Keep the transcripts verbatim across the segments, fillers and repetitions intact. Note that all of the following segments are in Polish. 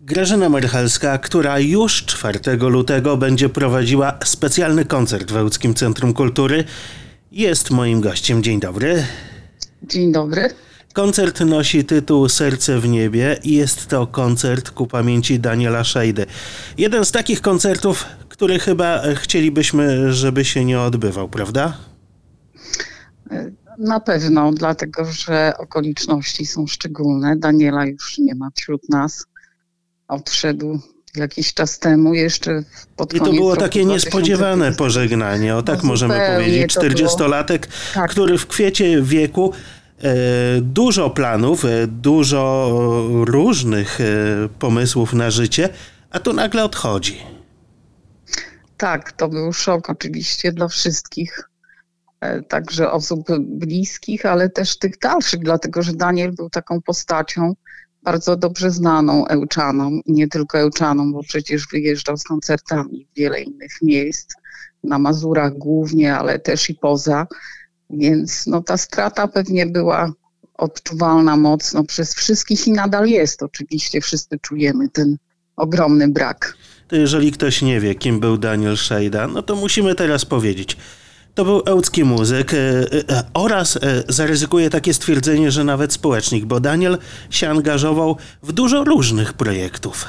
Grażyna Merchelska, która już czwartego lutego będzie prowadziła specjalny koncert w Ełckim Centrum Kultury, jest moim gościem. Dzień dobry. Dzień dobry. Koncert nosi tytuł Serce w niebie i jest to koncert ku pamięci Daniela Szejdy. Jeden z takich koncertów, który chyba chcielibyśmy, żeby się nie odbywał, prawda? Na pewno, dlatego że okoliczności są szczególne. Daniela już nie ma wśród nas. Odszedł jakiś czas temu, jeszcze pod koniec I to było roku takie niespodziewane pożegnanie, o tak no możemy powiedzieć. czterdziestolatek, tak. który w kwiecie wieku e, dużo planów, e, dużo różnych e, pomysłów na życie, a tu nagle odchodzi. Tak, to był szok oczywiście dla wszystkich, e, także osób bliskich, ale też tych dalszych, dlatego że Daniel był taką postacią bardzo dobrze znaną Ełczanom i nie tylko Ełczanom, bo przecież wyjeżdżał z koncertami w wiele innych miejsc, na Mazurach głównie, ale też i poza, więc no, ta strata pewnie była odczuwalna mocno przez wszystkich i nadal jest. Oczywiście wszyscy czujemy ten ogromny brak. To jeżeli ktoś nie wie, kim był Daniel Szejda, no to musimy teraz powiedzieć. To był ełcki muzyk e, e, oraz e, zaryzykuję takie stwierdzenie, że nawet społecznik, bo Daniel się angażował w dużo różnych projektów.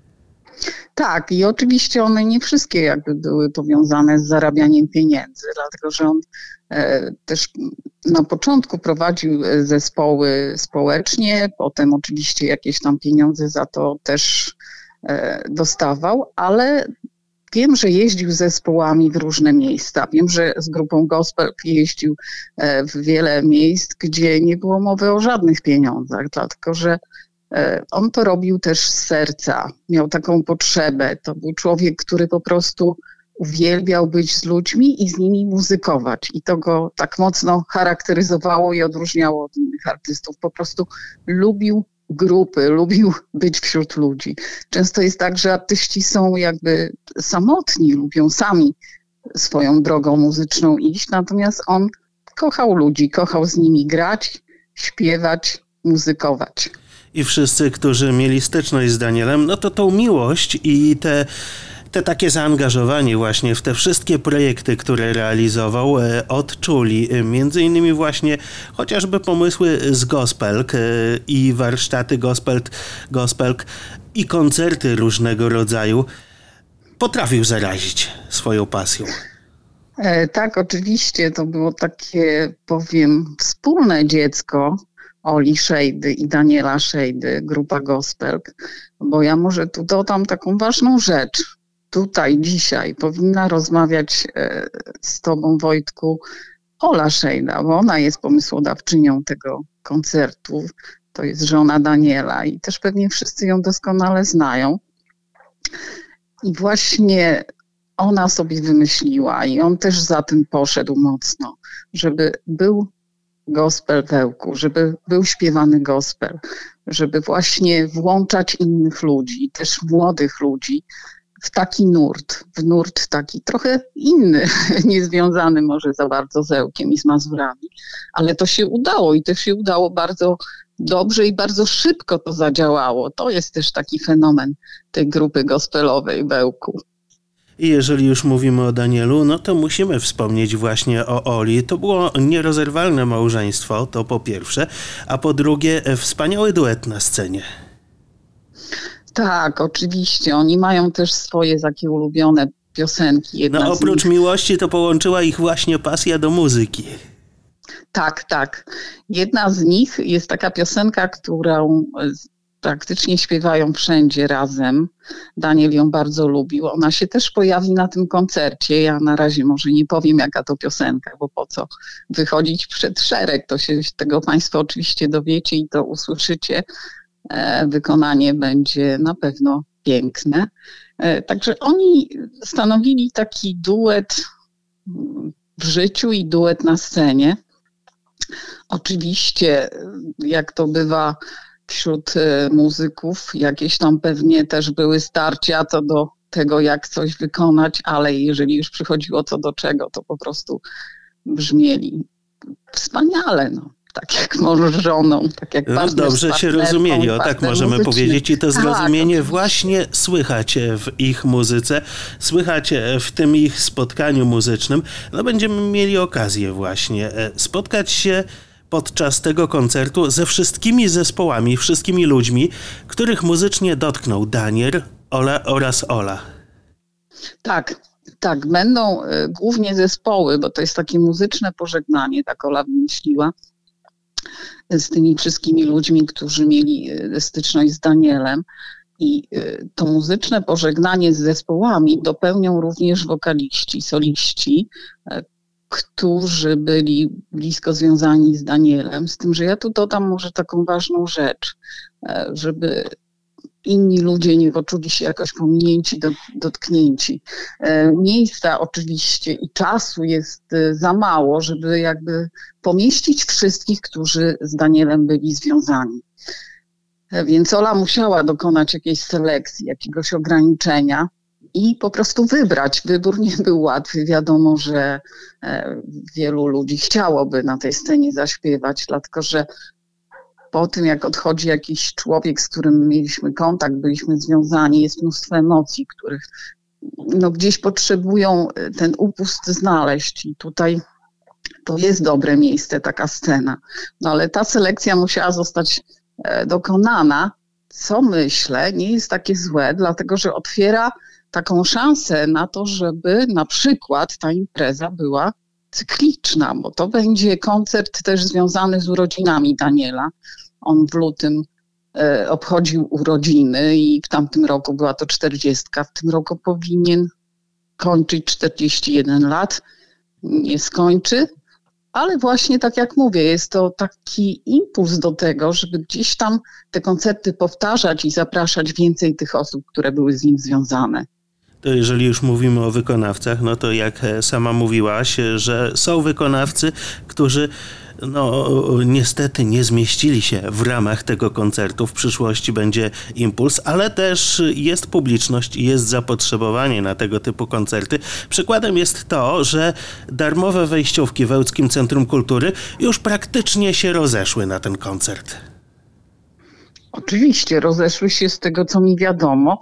Tak, i oczywiście one nie wszystkie jakby były powiązane z zarabianiem pieniędzy, dlatego że on e, też na początku prowadził zespoły społecznie, potem oczywiście jakieś tam pieniądze za to też e, dostawał, ale wiem, że jeździł z zespołami w różne miejsca. Wiem, że z grupą gospel jeździł w wiele miejsc, gdzie nie było mowy o żadnych pieniądzach, dlatego że on to robił też z serca. Miał taką potrzebę. To był człowiek, który po prostu uwielbiał być z ludźmi i z nimi muzykować. I to go tak mocno charakteryzowało i odróżniało od innych artystów. Po prostu lubił grupy, lubił być wśród ludzi. Często jest tak, że artyści są jakby samotni, lubią sami swoją drogą muzyczną iść, natomiast on kochał ludzi, kochał z nimi grać, śpiewać, muzykować. I wszyscy, którzy mieli styczność z Danielem, no to tą miłość i te Te takie zaangażowanie właśnie w te wszystkie projekty, które realizował, e, odczuli. E, między innymi właśnie chociażby pomysły z Gospelk e, i warsztaty Gospelt, Gospelk i koncerty różnego rodzaju. Potrafił zarazić swoją pasją. E, tak, oczywiście to było takie, powiem, wspólne dziecko Oli Szejdy i Daniela Szejdy, grupa Gospelk, bo ja może tu dodam taką ważną rzecz. Tutaj, dzisiaj powinna rozmawiać e, z tobą, Wojtku, Ola Szejda, bo ona jest pomysłodawczynią tego koncertu. To jest żona Daniela i też pewnie wszyscy ją doskonale znają. I właśnie ona sobie wymyśliła i on też za tym poszedł mocno, żeby był gospel w Ełku, żeby był śpiewany gospel, żeby właśnie włączać innych ludzi, też młodych ludzi, w taki nurt, w nurt taki trochę inny, niezwiązany może za bardzo z Ełkiem i z Mazurami, ale to się udało i to się udało bardzo dobrze i bardzo szybko to zadziałało. To jest też taki fenomen tej grupy gospelowej w Ełku. I jeżeli już mówimy o Danielu, no to musimy wspomnieć właśnie o Oli. To było nierozerwalne małżeństwo, to po pierwsze, a po drugie wspaniały duet na scenie. Tak, oczywiście. Oni mają też swoje takie ulubione piosenki. Jedna no oprócz nich... miłości to połączyła ich właśnie pasja do muzyki. Tak, tak. Jedna z nich jest taka piosenka, którą praktycznie śpiewają wszędzie razem. Daniel ją bardzo lubił. Ona się też pojawi na tym koncercie. Ja na razie może nie powiem, jaka to piosenka, bo po co wychodzić przed szereg. To się tego Państwo oczywiście dowiecie i to usłyszycie. Wykonanie będzie na pewno piękne. Także oni stanowili taki duet w życiu i duet na scenie. Oczywiście, jak to bywa wśród muzyków, jakieś tam pewnie też były starcia co do tego, jak coś wykonać, ale jeżeli już przychodziło co do czego, to po prostu brzmieli wspaniale. No. tak jak mąż z żoną, tak jak No partner dobrze z się partnerką, rozumieli, o tak partner możemy muzyczny. powiedzieć i to zrozumienie Tak, właśnie słychać w ich muzyce, słychać w tym ich spotkaniu muzycznym. No będziemy mieli okazję właśnie spotkać się podczas tego koncertu ze wszystkimi zespołami, wszystkimi ludźmi, których muzycznie dotknął Daniel, Ola oraz Ola. tak, tak. Będą y, głównie zespoły, bo to jest takie muzyczne pożegnanie, tak Ola wymyśliła, z tymi wszystkimi ludźmi, którzy mieli y, styczność z Danielem. I y, to muzyczne pożegnanie z zespołami dopełnią również wokaliści, soliści, y, którzy byli blisko związani z Danielem. Z tym, że ja tu dodam może taką ważną rzecz, y, żeby inni ludzie nie poczuli się jakoś pominięci, dotknięci. Miejsca oczywiście i czasu jest za mało, żeby jakby pomieścić wszystkich, którzy z Danielem byli związani. Więc Ola musiała dokonać jakiejś selekcji, jakiegoś ograniczenia i po prostu wybrać. Wybór nie był łatwy. Wiadomo, że wielu ludzi chciałoby na tej scenie zaśpiewać, dlatego że po tym, jak odchodzi jakiś człowiek, z którym mieliśmy kontakt, byliśmy związani, jest mnóstwo emocji, których no, gdzieś potrzebują ten upust znaleźć. I tutaj to jest dobre miejsce, taka scena. No ale ta selekcja musiała zostać dokonana, co myślę nie jest takie złe, dlatego że otwiera taką szansę na to, żeby na przykład ta impreza była cykliczna, bo to będzie koncert też związany z urodzinami Daniela. On w lutym e, obchodził urodziny i w tamtym roku była to czterdziestka. W tym roku powinien kończyć czterdzieści jeden lat. Nie skończy, ale właśnie tak jak mówię, jest to taki impuls do tego, żeby gdzieś tam te koncerty powtarzać i zapraszać więcej tych osób, które były z nim związane. To jeżeli już mówimy o wykonawcach, no to jak sama mówiłaś, że są wykonawcy, którzy no niestety nie zmieścili się w ramach tego koncertu. W przyszłości będzie impuls, ale też jest publiczność i jest zapotrzebowanie na tego typu koncerty. Przykładem jest to, że darmowe wejściówki w Ełckim Centrum Kultury już praktycznie się rozeszły na ten koncert. Oczywiście, rozeszły się z tego, co mi wiadomo,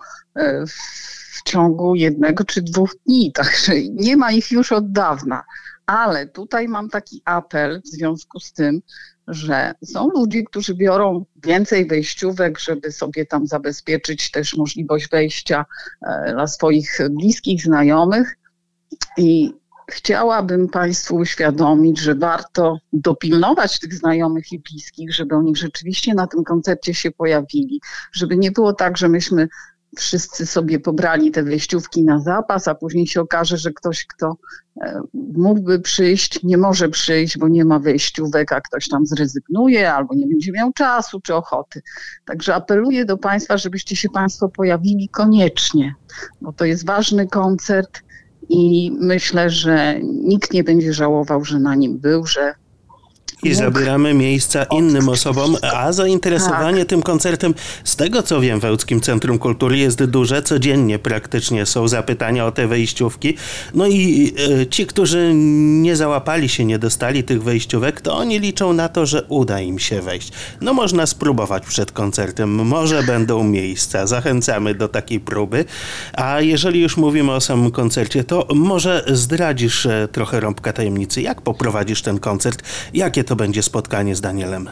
w ciągu jednego czy dwóch dni, także nie ma ich już od dawna. Ale tutaj mam taki apel w związku z tym, że są ludzie, którzy biorą więcej wejściówek, żeby sobie tam zabezpieczyć też możliwość wejścia dla swoich bliskich, znajomych. I chciałabym Państwu uświadomić, że warto dopilnować tych znajomych i bliskich, żeby oni rzeczywiście na tym koncercie się pojawili, żeby nie było tak, że myśmy wszyscy sobie pobrali te wejściówki na zapas, a później się okaże, że ktoś, kto mógłby przyjść, nie może przyjść, bo nie ma wejściówek, a ktoś tam zrezygnuje albo nie będzie miał czasu czy ochoty. Także apeluję do Państwa, żebyście się Państwo pojawili koniecznie, bo to jest ważny koncert i myślę, że nikt nie będzie żałował, że na nim był, że I zabieramy miejsca innym osobom, a zainteresowanie tak. tym koncertem, z tego co wiem, w Ełckim Centrum Kultury jest duże. Codziennie praktycznie są zapytania o te wejściówki. No i e, ci, którzy nie załapali się, nie dostali tych wejściówek, to oni liczą na to, że uda im się wejść. No można spróbować przed koncertem, może będą miejsca. Zachęcamy do takiej próby. A jeżeli już mówimy o samym koncercie, to może zdradzisz trochę rąbka tajemnicy. Jak poprowadzisz ten koncert? Jakie to to będzie spotkanie z Danielem?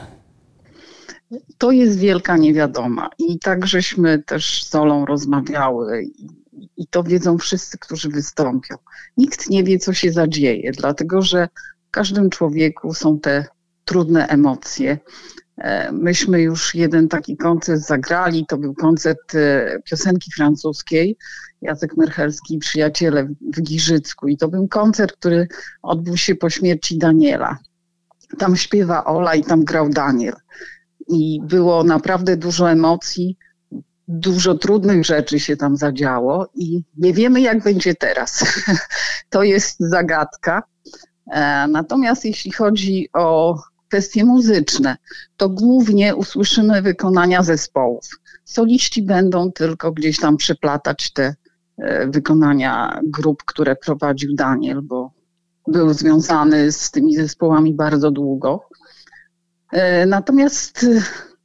To jest wielka niewiadoma i tak żeśmy też z Olą rozmawiały i, i to wiedzą wszyscy, którzy wystąpią. Nikt nie wie, co się zadzieje, dlatego że w każdym człowieku są te trudne emocje. Myśmy już jeden taki koncert zagrali, to był koncert piosenki francuskiej, Jacek Merchelski i Przyjaciele w Giżycku i to był koncert, który odbył się po śmierci Daniela. Tam śpiewa Ola i tam grał Daniel. I było naprawdę dużo emocji, dużo trudnych rzeczy się tam zadziało i nie wiemy, jak będzie teraz. To jest zagadka. Natomiast jeśli chodzi o kwestie muzyczne, to głównie usłyszymy wykonania zespołów. Soliści będą tylko gdzieś tam przeplatać te wykonania grup, które prowadził Daniel, bo był związany z tymi zespołami bardzo długo. E, Natomiast e,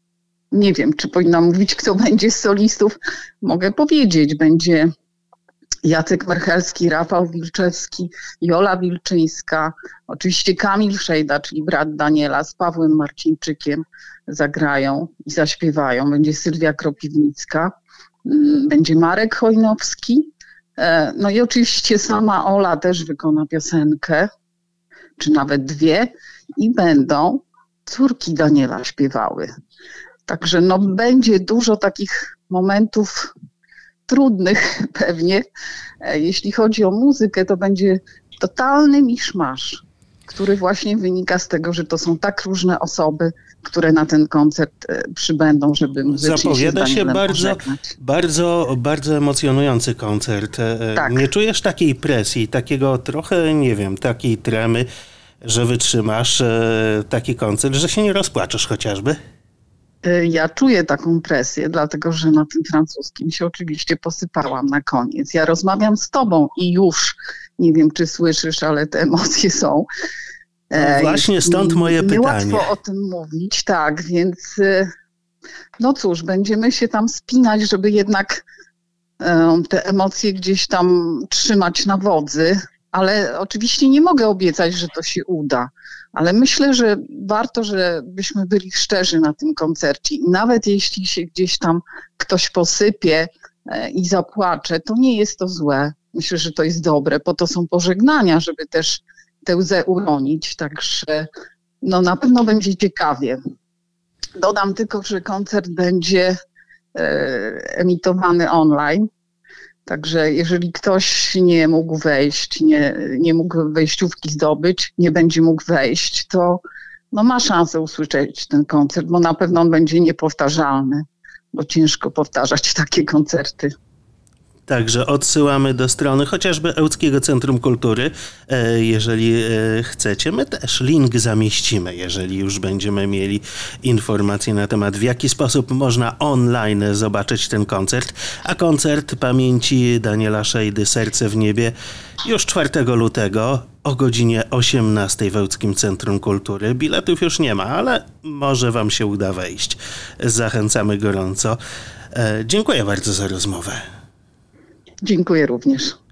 nie wiem, czy powinnam mówić, kto będzie z solistów. Mogę powiedzieć, będzie Jacek Merchelski, Rafał Wilczewski, Jola Wilczyńska, oczywiście Kamil Szejda, czyli brat Daniela, z Pawłem Marcińczykiem zagrają i zaśpiewają. Będzie Sylwia Kropiwnicka, mm, będzie Marek Chojnowski, e, no i oczywiście sama Ola też wykona piosenkę, czy nawet dwie, i będą córki Daniela śpiewały. Także no, będzie dużo takich momentów trudnych pewnie. E, Jeśli chodzi o muzykę, to będzie totalny miszmasz, który właśnie wynika z tego, że to są tak różne osoby, które na ten koncert e, przybędą, żeby muzycznie Zapowiada się, z się Danielem bardzo, pożegnać. bardzo, bardzo emocjonujący koncert. E, Tak. Nie czujesz takiej presji, takiego trochę, nie wiem, takiej tremy, że wytrzymasz e, taki koncert, że się nie rozpłaczesz chociażby? E, Ja czuję taką presję, dlatego że na tym francuskim się oczywiście posypałam na koniec. Ja rozmawiam z tobą i już, nie wiem czy słyszysz, ale te emocje są. E, No właśnie jest stąd mi moje pytanie. Niełatwo o tym mówić, tak, więc e, no cóż, będziemy się tam spinać, żeby jednak e, te emocje gdzieś tam trzymać na wodzy, ale oczywiście nie mogę obiecać, że to się uda. Ale myślę, że warto, żebyśmy byli szczerzy na tym koncercie. I nawet jeśli się gdzieś tam ktoś posypie e, i zapłacze, to nie jest to złe. Myślę, że to jest dobre. Po to są pożegnania, żeby też tę łzę uronić. Także no, na pewno będzie ciekawie. Dodam tylko, że koncert będzie e, emitowany online. Także jeżeli ktoś nie mógł wejść, nie, nie mógł wejściówki zdobyć, nie będzie mógł wejść, to no ma szansę usłyszeć ten koncert, bo na pewno on będzie niepowtarzalny, bo ciężko powtarzać takie koncerty. Także odsyłamy do strony chociażby Ełckiego Centrum Kultury, e, jeżeli e, chcecie. My też link zamieścimy, jeżeli już będziemy mieli informacje na temat, w jaki sposób można online zobaczyć ten koncert. A koncert pamięci Daniela Szejdy Serce w niebie już czwartego lutego o godzinie osiemnastej w Ełckim Centrum Kultury. Biletów już nie ma, ale może wam się uda wejść. Zachęcamy gorąco. E, dziękuję bardzo za rozmowę. Dziękuję również.